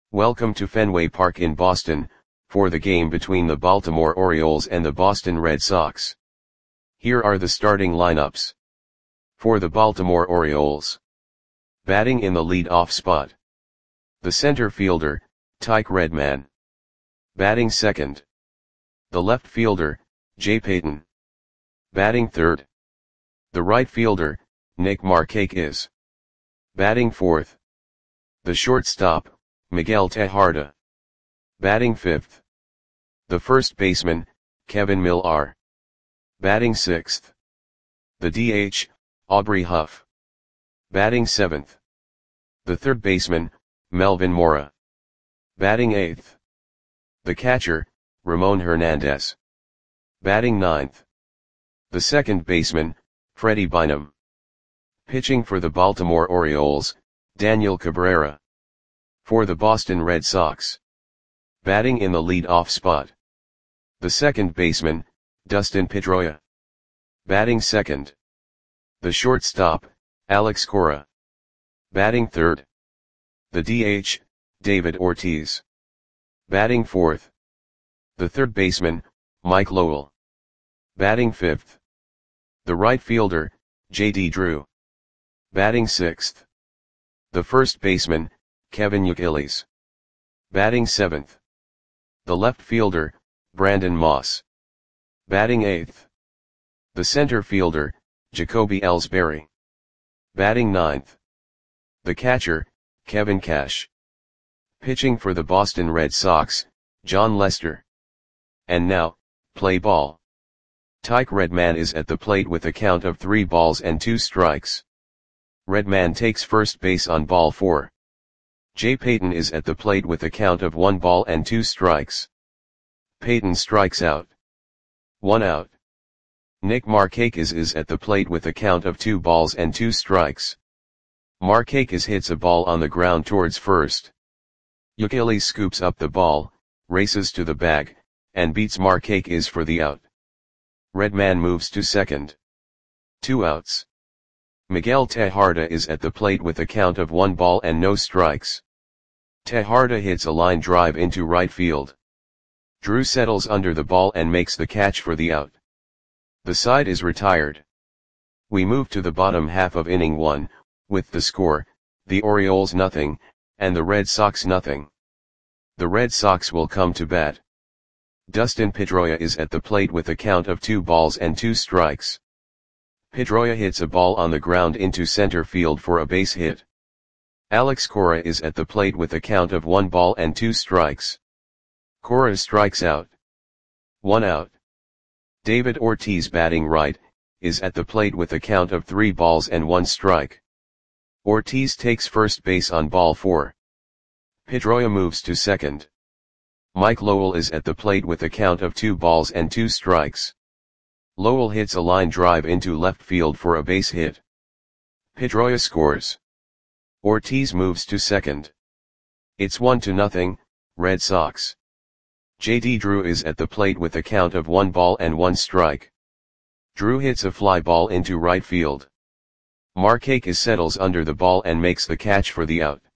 Welcome to Fenway Park in Boston, for the game between the Baltimore Orioles and the Boston Red Sox. Here are the starting lineups. For the Baltimore Orioles. Batting in the lead-off spot. The center fielder, Tyke Redman. Batting second. The left fielder, Jay Payton. Batting third. The right fielder, Nick Markakis. Batting fourth. The shortstop, Miguel Tejada. Batting fifth. The first baseman, Kevin Millar. Batting sixth. The DH, Aubrey Huff. Batting seventh. The third baseman, Melvin Mora. Batting eighth. The catcher, Ramon Hernandez. Batting ninth. The second baseman, Freddie Bynum. Pitching for the Baltimore Orioles, Daniel Cabrera. For the Boston Red Sox. Batting in the lead-off spot. The second baseman, Dustin Pedroia. Batting second. The shortstop, Alex Cora. Batting third. The DH, David Ortiz. Batting fourth. The third baseman, Mike Lowell. Batting fifth. The right fielder, J.D. Drew. Batting sixth. The first baseman, Kevin Youkilis. Batting seventh. The left fielder, Brandon Moss. Batting eighth. The center fielder, Jacoby Ellsbury. Batting ninth. The catcher, Kevin Cash. Pitching for the Boston Red Sox, John Lester. And now, play ball. Tyke Redman is at the plate with a count of 3 balls and 2 strikes. Redman takes first base on ball 4. Jay Payton is at the plate with a count of 1 ball and 2 strikes. Payton strikes out. 1 out. Nick Markakis is at the plate with a count of 2 balls and 2 strikes. Markakis hits a ball on the ground towards first. Youkilis scoops up the ball, races to the bag, and beats Markakis for the out. Redman moves to second. 2 outs. Miguel Tejada is at the plate with a count of 1 ball and no strikes. Tejada hits a line drive into right field. Drew settles under the ball and makes the catch for the out. The side is retired. We move to the bottom half of inning 1, with the score, the Orioles nothing, and the Red Sox nothing. The Red Sox will come to bat. Dustin Pedroia is at the plate with a count of 2 balls and 2 strikes. Pedroia hits a ball on the ground into center field for a base hit. Alex Cora is at the plate with a count of 1 ball and 2 strikes. Cora strikes out. 1 out. David Ortiz, batting right, is at the plate with a count of 3 balls and 1 strike. Ortiz takes first base on ball 4. Pedroia moves to second. Mike Lowell is at the plate with a count of 2 balls and 2 strikes. Lowell hits a line drive into left field for a base hit. Pedroia scores. Ortiz moves to second. It's 1-0, Red Sox. J.D. Drew is at the plate with a count of 1 ball and 1 strike. Drew hits a fly ball into right field. Markakis settles under the ball and makes the catch for the out.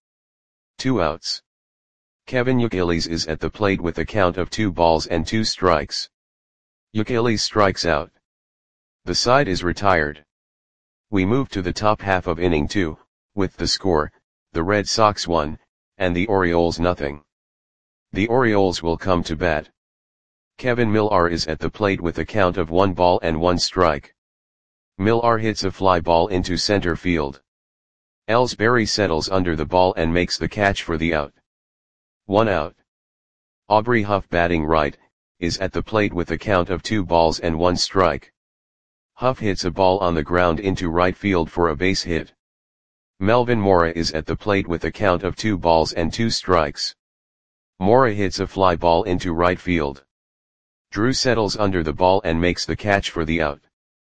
2 outs. Kevin Youkilis is at the plate with a count of 2 balls and 2 strikes. Youkilis strikes out. The side is retired. We move to the top half of inning 2, with the score, the Red Sox 1, and the Orioles nothing. The Orioles will come to bat. Kevin Millar is at the plate with a count of 1 ball and 1 strike. Millar hits a fly ball into center field. Ellsbury settles under the ball and makes the catch for the out. 1 out. Aubrey Huff, batting right, is at the plate with a count of 2 balls and 1 strike. Huff hits a ball on the ground into right field for a base hit. Melvin Mora is at the plate with a count of 2 balls and 2 strikes. Mora hits a fly ball into right field. Drew settles under the ball and makes the catch for the out.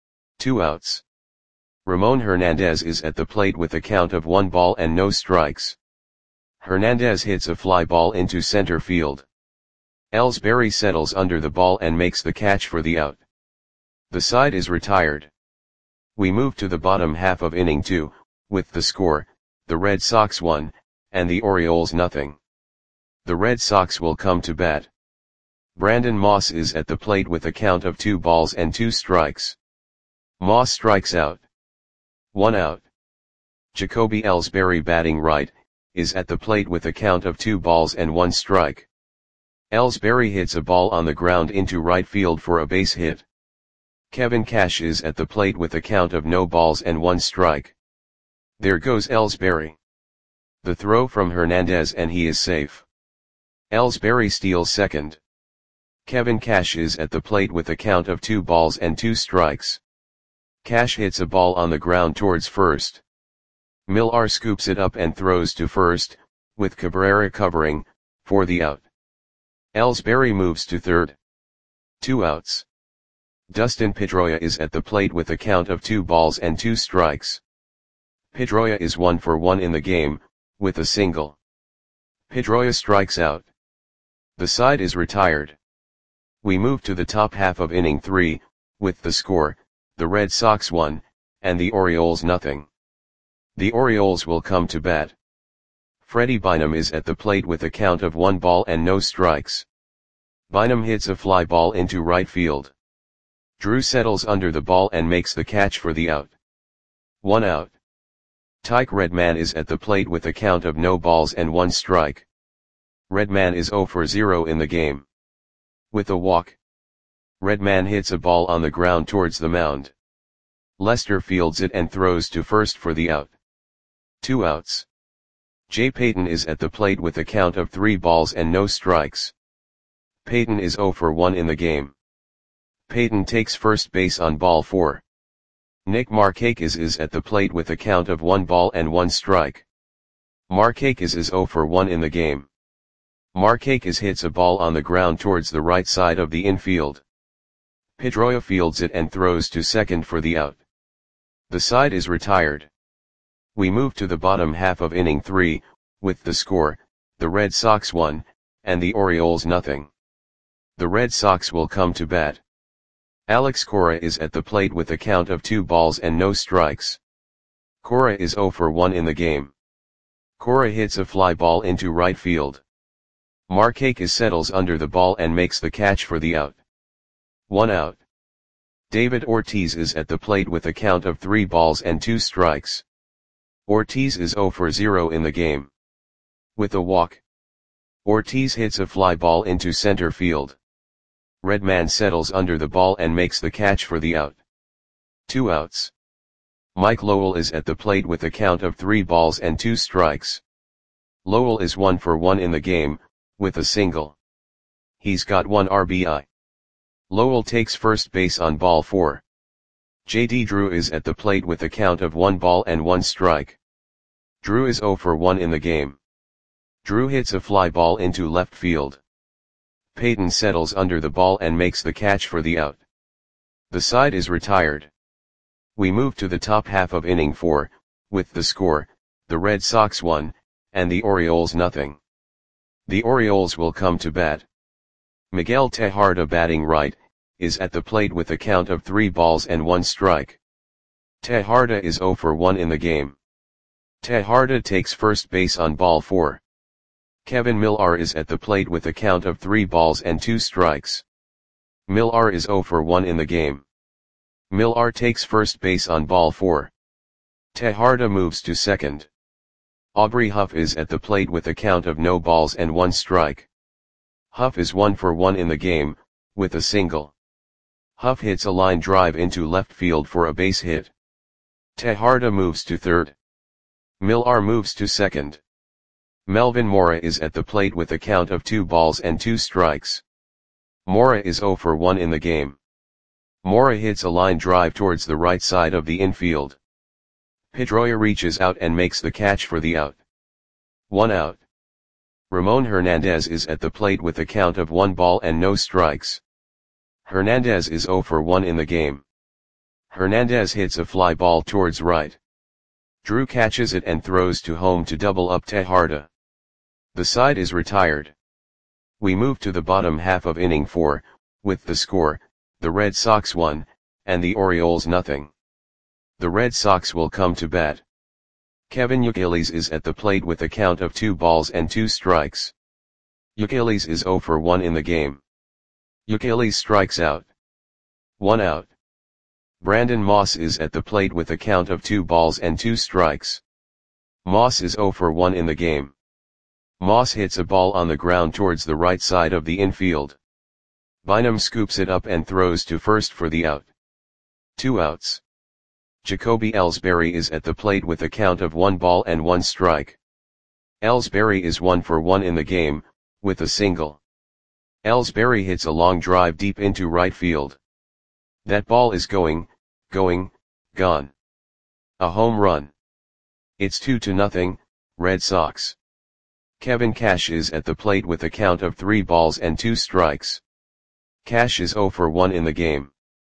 2 outs. Ramon Hernandez is at the plate with a count of 1 ball and no strikes. Hernandez hits a fly ball into center field. Ellsbury settles under the ball and makes the catch for the out. The side is retired. We move to the bottom half of inning 2, with the score, the Red Sox 1, and the Orioles nothing. The Red Sox will come to bat. Brandon Moss is at the plate with a count of 2 balls and 2 strikes. Moss strikes out. 1 out. Jacoby Ellsbury, batting right, is at the plate with a count of 2 balls and 1 strike. Ellsbury hits a ball on the ground into right field for a base hit. Kevin Cash is at the plate with a count of no balls and 1 strike. There goes Ellsbury. The throw from Hernandez and he is safe. Ellsbury steals second. Kevin Cash is at the plate with a count of 2 balls and 2 strikes. Cash hits a ball on the ground towards first. Millar scoops it up and throws to first, with Cabrera covering, for the out. Ellsbury moves to third. 2 outs. Dustin Pedroia is at the plate with a count of 2 balls and 2 strikes. Pedroia is 1 for 1 in the game, with a single. Pedroia strikes out. The side is retired. We move to the top half of inning 3, with the score, the Red Sox 1, and the Orioles nothing. The Orioles will come to bat. Freddie Bynum is at the plate with a count of 1 ball and no strikes. Bynum hits a fly ball into right field. Drew settles under the ball and makes the catch for the out. 1 out. Tyke Redman is at the plate with a count of no balls and 1 strike. Redman is 0 for 0 in the game. With a walk, Redman hits a ball on the ground towards the mound. Lester fields it and throws to first for the out. 2 outs. Jay Payton is at the plate with a count of 3 balls and no strikes. Payton is 0 for 1 in the game. Payton takes first base on ball 4. Nick Markakis is at the plate with a count of 1 ball and 1 strike. Markakis is 0 for 1 in the game. Markakis hits a ball on the ground towards the right side of the infield. Pedroia fields it and throws to second for the out. The side is retired. We move to the bottom half of inning 3, with the score, the Red Sox 1, and the Orioles nothing. The Red Sox will come to bat. Alex Cora is at the plate with a count of 2 balls and no strikes. Cora is 0 for 1 in the game. Cora hits a fly ball into right field. Markakis settles under the ball and makes the catch for the out. 1 out. David Ortiz is at the plate with a count of 3 balls and 2 strikes. Ortiz is 0 for 0 in the game. With a walk, Ortiz hits a fly ball into center field. Redman settles under the ball and makes the catch for the out. 2 outs. Mike Lowell is at the plate with a count of 3 balls and 2 strikes. Lowell is 1 for 1 in the game, with a single. He's got 1 RBI. Lowell takes first base on ball 4. J.D. Drew is at the plate with a count of 1 ball and 1 strike. Drew is 0 for 1 in the game. Drew hits a fly ball into left field. Payton settles under the ball and makes the catch for the out. The side is retired. We move to the top half of inning 4, with the score, the Red Sox 1, and the Orioles nothing. The Orioles will come to bat. Miguel Tejada, batting right, is at the plate with a count of 3 balls and 1 strike. Tejada is 0 for 1 in the game. Tejada takes first base on ball 4. Kevin Millar is at the plate with a count of 3 balls and 2 strikes. Millar is 0 for 1 in the game. Millar takes first base on ball 4. Tejada moves to second. Aubrey Huff is at the plate with a count of no balls and 1 strike. Huff is 1 for 1 in the game, with a single. Huff hits a line drive into left field for a base hit. Tejada moves to third. Millar moves to second. Melvin Mora is at the plate with a count of 2 balls and 2 strikes. Mora is 0 for 1 in the game. Mora hits a line drive towards the right side of the infield. Pedroia reaches out and makes the catch for the out. 1 out. Ramon Hernandez is at the plate with a count of 1 ball and no strikes. Hernandez is 0 for 1 in the game. Hernandez hits a fly ball towards right. Drew catches it and throws to home to double up Tejada. The side is retired. We move to the bottom half of inning 4, with the score, the Red Sox 1, and the Orioles nothing. The Red Sox will come to bat. Kevin Youkilis is at the plate with a count of 2 balls and 2 strikes. Youkilis is 0 for 1 in the game. Youkilis strikes out. 1 out. Brandon Moss is at the plate with a count of 2 balls and 2 strikes. Moss is 0 for 1 in the game. Moss hits a ball on the ground towards the right side of the infield. Bynum scoops it up and throws to first for the out. 2 outs. Jacoby Ellsbury is at the plate with a count of 1 ball and 1 strike. Ellsbury is 1 for 1 in the game, with a single. Ellsbury hits a long drive deep into right field. That ball is gone. A home run. It's 2-0, Red Sox. Kevin Cash is at the plate with a count of 3 balls and 2 strikes. Cash is 0 for 1 in the game.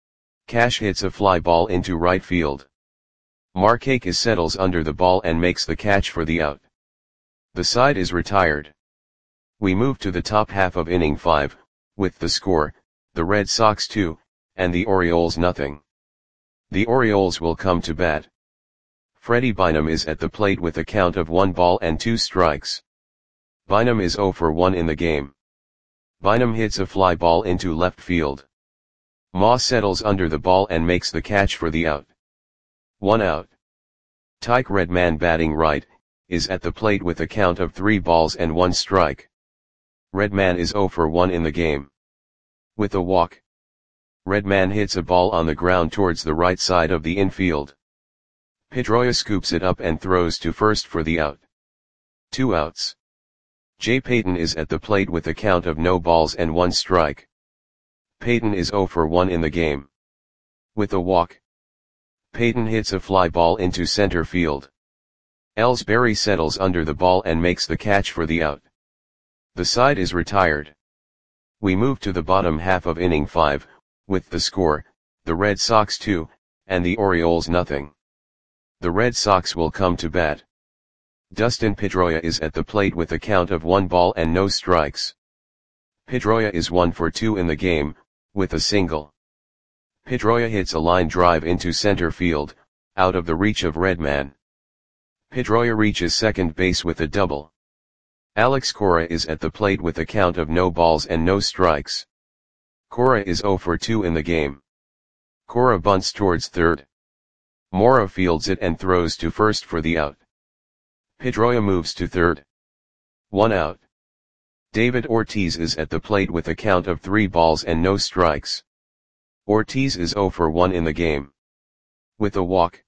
Cash hits a fly ball into right field. Markakis settles under the ball and makes the catch for the out. The side is retired. We move to the top half of inning 5, with the score, the Red Sox 2, and the Orioles nothing. The Orioles will come to bat. Freddie Bynum is at the plate with a count of 1 ball and 2 strikes. Bynum is 0 for 1 in the game. Bynum hits a fly ball into left field. Moss settles under the ball and makes the catch for the out. 1 out. Tyke Redman, batting right, is at the plate with a count of 3 balls and 1 strike. Redman is 0 for 1 in the game. With a walk. Redman hits a ball on the ground towards the right side of the infield. Pedroia scoops it up and throws to first for the out. 2 outs. Jay Payton is at the plate with a count of no balls and 1 strike. Payton is 0 for 1 in the game. With a walk. Payton hits a fly ball into center field. Ellsbury settles under the ball and makes the catch for the out. The side is retired. We move to the bottom half of inning 5, with the score, the Red Sox 2, and the Orioles nothing. The Red Sox will come to bat. Dustin Pedroia is at the plate with a count of 1 ball and no strikes. Pedroia is 1 for 2 in the game, with a single. Pedroia hits a line drive into center field, out of the reach of Redman. Pedroia reaches second base with a double. Alex Cora is at the plate with a count of no balls and no strikes. Cora is 0 for 2 in the game. Cora bunts towards third. Mora fields it and throws to first for the out. Pedroia moves to third. 1 out. David Ortiz is at the plate with a count of 3 balls and no strikes. Ortiz is 0 for 1 in the game. With a walk.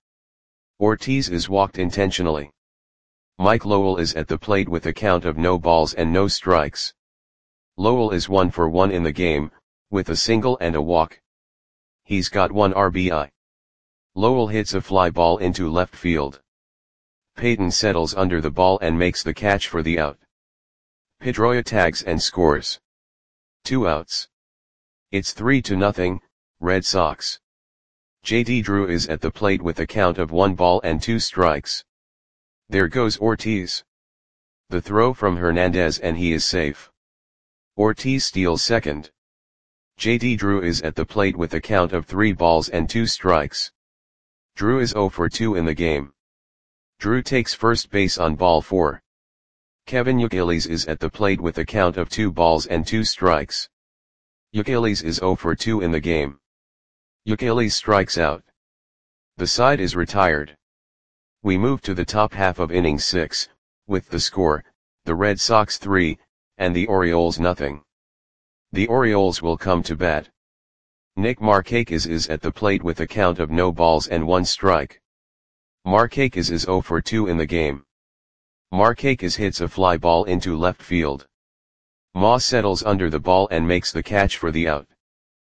Ortiz is walked intentionally. Mike Lowell is at the plate with a count of no balls and no strikes. Lowell is 1 for 1 in the game, with a single and a walk. He's got 1 RBI. Lowell hits a fly ball into left field. Payton settles under the ball and makes the catch for the out. Pedroia tags and scores. 2 outs. It's 3-0, Red Sox. J.D. Drew is at the plate with a count of 1 ball and 2 strikes. There goes Ortiz. The throw from Hernandez and he is safe. Ortiz steals second. J.D. Drew is at the plate with a count of 3 balls and 2 strikes. Drew is 0 for 2 in the game. Drew takes first base on ball 4. Kevin Youkilis is at the plate with a count of 2 balls and 2 strikes. Youkilis is 0 for 2 in the game. Youkilis strikes out. The side is retired. We move to the top half of inning 6, with the score, the Red Sox 3, and the Orioles nothing. The Orioles will come to bat. Nick Markakis is at the plate with a count of no balls and 1 strike. Markakis is 0 for 2 in the game. Markakis hits a fly ball into left field. Moss settles under the ball and makes the catch for the out.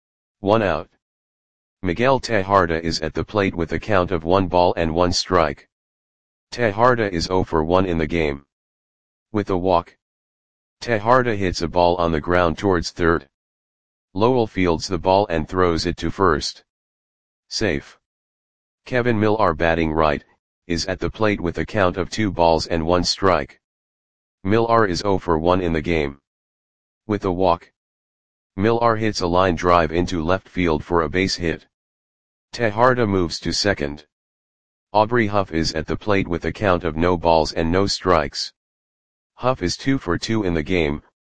1 out. Miguel Tejada is at the plate with a count of 1 ball and 1 strike. Tejada is 0 for 1 in the game. With a walk. Tejada hits a ball on the ground towards third. Lowell fields the ball and throws it to first. Safe. Kevin Millar, batting right, is at the plate with a count of 2 balls and 1 strike. Millar is 0 for 1 in the game. With a walk. Millar hits a line drive into left field for a base hit. Tejada moves to second. Aubrey Huff is at the plate with a count of no balls and no strikes. Huff is 2 for 2 in the game,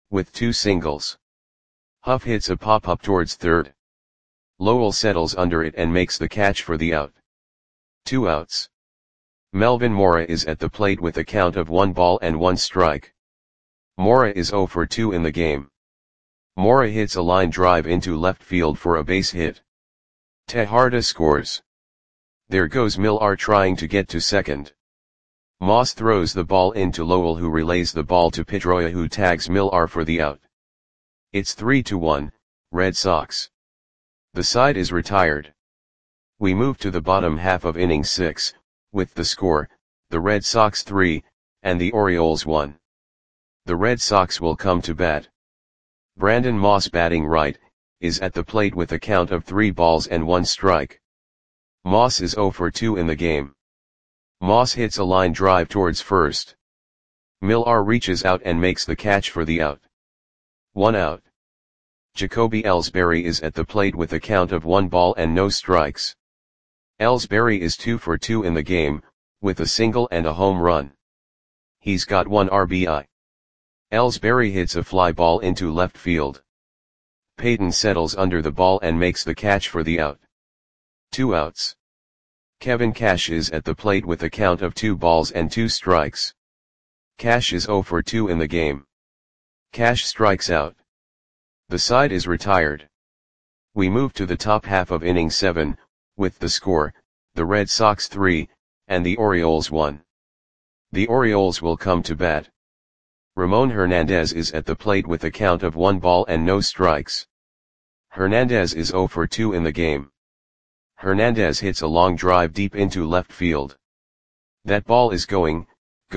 with 2 singles. Huff hits a pop-up towards third. Lowell settles under it and makes the catch for the out. 2 outs. Melvin Mora is at the plate with a count of 1 ball and 1 strike. Mora is 0 for 2 in the game. Mora hits a line drive into left field for a base hit. Tejada scores. There goes Millar trying to get to second. Moss throws the ball into Lowell, who relays the ball to Pedroia, who tags Millar for the out. It's 3-1, Red Sox. The side is retired. We move to the bottom half of inning 6, with the score, the Red Sox 3, and the Orioles 1. The Red Sox will come to bat. Brandon Moss, batting right, is at the plate with a count of 3 balls and 1 strike. Moss is 0 for 2 in the game. Moss hits a line drive towards first. Millar reaches out and makes the catch for the out. 1 out. Jacoby Ellsbury is at the plate with a count of 1 ball and no strikes. Ellsbury is 2 for 2 in the game, with a single and a home run. He's got 1 RBI. Ellsbury hits a fly ball into left field. Payton settles under the ball and makes the catch for the out. 2 outs. Kevin Cash is at the plate with a count of 2 balls and 2 strikes. Cash is 0 for 2 in the game. Cash strikes out. The side is retired. We move to the top half of inning 7, with the score, the Red Sox 3, and the Orioles 1. The Orioles will come to bat. Ramon Hernandez is at the plate with a count of 1 ball and no strikes. Hernandez is 0 for 2 in the game. Hernandez hits a long drive deep into left field. That ball is gone.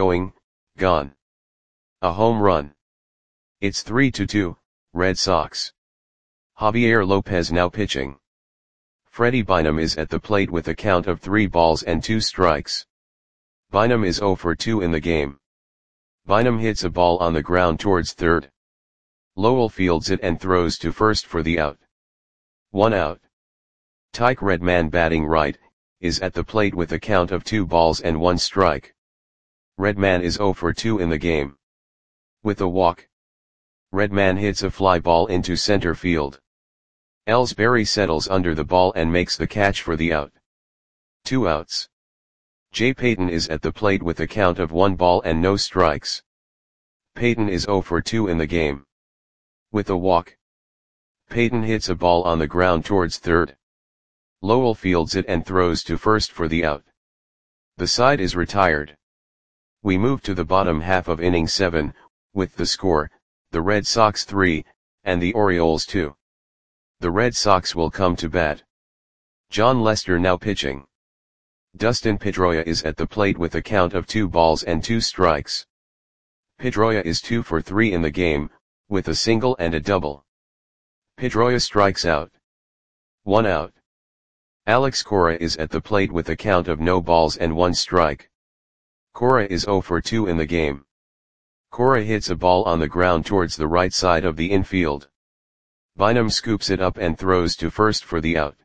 A home run. It's 3-2, Red Sox. Javier Lopez now pitching. Freddie Bynum is at the plate with a count of 3 balls and 2 strikes. Bynum is 0 for 2 in the game. Bynum hits a ball on the ground towards third. Lowell fields it and throws to first for the out. 1 out. Tyke Redman, batting right, is at the plate with a count of 2 balls and 1 strike. Redman is 0 for 2 in the game. With a walk, Redman hits a fly ball into center field. Ellsbury settles under the ball and makes the catch for the out. 2 outs. Jay Payton is at the plate with a count of 1 ball and no strikes. Payton is 0 for 2 in the game. With a walk, Payton hits a ball on the ground towards third. Lowell fields it and throws to first for the out. The side is retired. We move to the bottom half of inning 7, with the score, the Red Sox 3, and the Orioles 2. The Red Sox will come to bat. John Lester now pitching. Dustin Pedroia is at the plate with a count of 2 balls and 2 strikes. Pedroia is 2 for 3 in the game, with a single and a double. Pedroia strikes out. 1 out. Alex Cora is at the plate with a count of no balls and 1 strike. Cora is 0 for 2 in the game. Cora hits a ball on the ground towards the right side of the infield. Bynum scoops it up and throws to first for the out.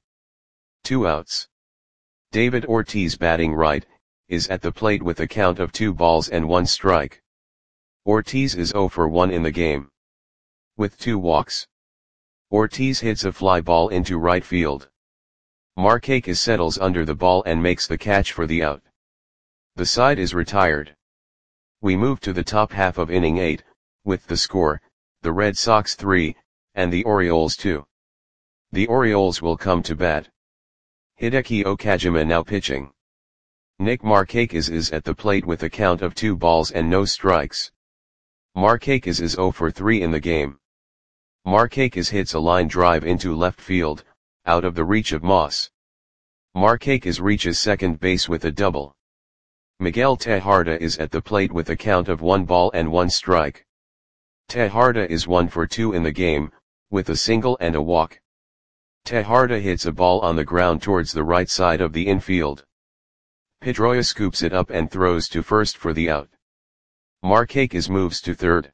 2 outs. David Ortiz, batting right, is at the plate with a count of 2 balls and 1 strike. Ortiz is 0 for 1 in the game. With 2 walks, Ortiz hits a fly ball into right field. Markakis settles under the ball and makes the catch for the out. The side is retired. We move to the top half of inning 8, with the score, the Red Sox 3, and the Orioles 2. The Orioles will come to bat. Hideki Okajima now pitching. Nick Markakis is at the plate with a count of 2 balls and no strikes. Markakis is 0 for 3 in the game. Markakis hits a line drive into left field, out of the reach of Moss. Markakis reaches second base with a double. Miguel Tejada is at the plate with a count of 1 ball and 1 strike. Tejada is 1 for 2 in the game, with a single and a walk. Tejada hits a ball on the ground towards the right side of the infield. Pedroia scoops it up and throws to first for the out. Markakis moves to third.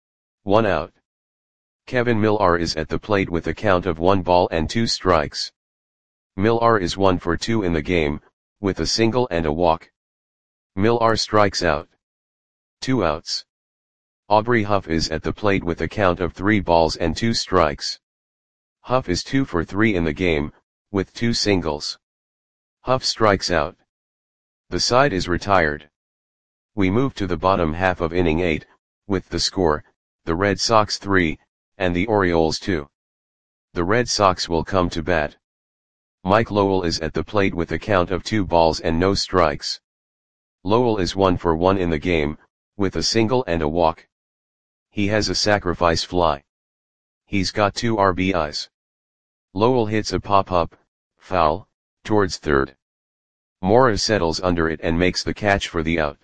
1 out. Kevin Millar is at the plate with a count of 1 ball and 2 strikes. Millar is 1 for 2 in the game, with a single and a walk. Millar strikes out. 2 outs. Aubrey Huff is at the plate with a count of 3 balls and 2 strikes. Huff is 2 for 3 in the game, with 2 singles. Huff strikes out. The side is retired. We move to the bottom half of inning 8, with the score, the Red Sox 3, and the Orioles 2. The Red Sox will come to bat. Mike Lowell is at the plate with a count of 2 balls and no strikes. Lowell is 1 for 1 in the game, with a single and a walk. He has a sacrifice fly. He's got 2 RBIs. Lowell hits a pop-up, foul, towards third. Mora settles under it and makes the catch for the out.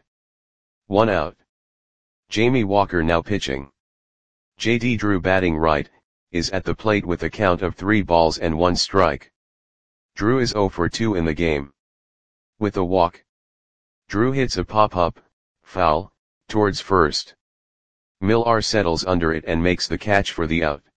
1 out. Jamie Walker now pitching. J.D. Drew batting right, is at the plate with a count of 3 balls and 1 strike. Drew is 0 for 2 in the game. With a walk. Drew hits a pop-up, foul, towards first. Millar settles under it and makes the catch for the out.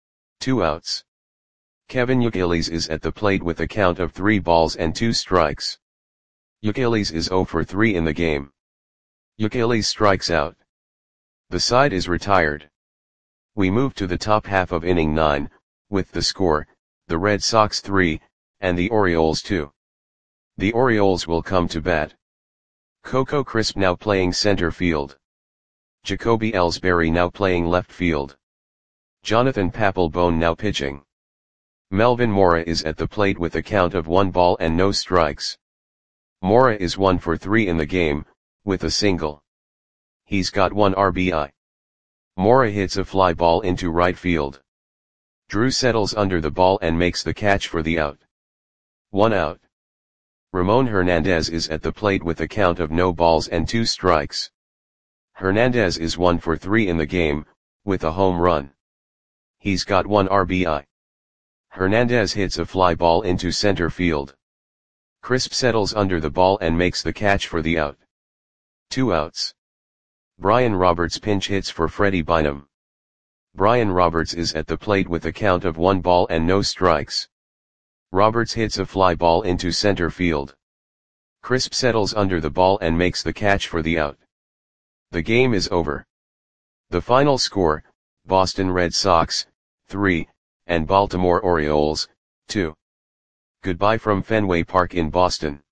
2 outs. Kevin Youkilis is at the plate with a count of 3 balls and 2 strikes. Youkilis is 0 for 3 in the game. Youkilis strikes out. The side is retired. We move to the top half of inning 9, with the score, the Red Sox 3, and the Orioles 2. The Orioles will come to bat. Coco Crisp now playing center field. Jacoby Ellsbury now playing left field. Jonathan Papelbon now pitching. Melvin Mora is at the plate with a count of 1 ball and no strikes. Mora is 1 for 3 in the game, with a single. He's got 1 RBI. Mora hits a fly ball into right field. Drew settles under the ball and makes the catch for the out. 1 out. Ramon Hernandez is at the plate with a count of no balls and 2 strikes. Hernandez is 1 for 3 in the game, with a home run. He's got 1 RBI. Hernandez hits a fly ball into center field. Crisp settles under the ball and makes the catch for the out. 2 outs. Brian Roberts pinch hits for Freddie Bynum. Brian Roberts is at the plate with a count of 1 ball and no strikes. Roberts hits a fly ball into center field. Crisp settles under the ball and makes the catch for the out. The game is over. The final score, Boston Red Sox, 3, and Baltimore Orioles, 2. Goodbye from Fenway Park in Boston.